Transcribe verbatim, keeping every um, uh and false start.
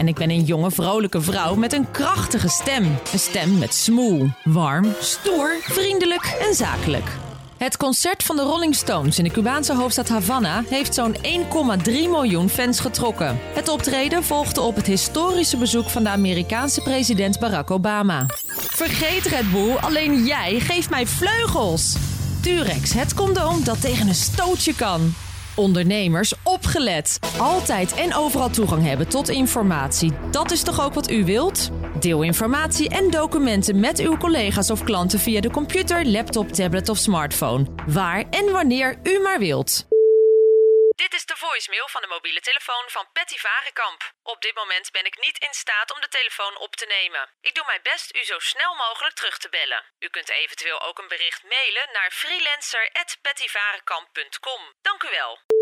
En ik ben een jonge, vrolijke vrouw met een krachtige stem. Een stem met smoel. Warm, stoer, vriendelijk en zakelijk. Het concert van de Rolling Stones in de Cubaanse hoofdstad Havana heeft zo'n één komma drie miljoen fans getrokken. Het optreden volgde op het historische bezoek van de Amerikaanse president Barack Obama. Vergeet Red Bull, alleen jij geeft mij vleugels. Durex, het condoom dat tegen een stootje kan. Ondernemers, opgelet. Altijd en overal toegang hebben tot informatie. Dat is toch ook wat u wilt? Deel informatie en documenten met uw collega's of klanten via de computer, laptop, tablet of smartphone. Waar en wanneer u maar wilt. Dit is de voicemail van de mobiele telefoon van Patty Varenkamp. Op dit moment ben ik niet in staat om de telefoon op te nemen. Ik doe mijn best u zo snel mogelijk terug te bellen. U kunt eventueel ook een bericht mailen naar freelancer at patty varenkamp punt com. Dank u wel.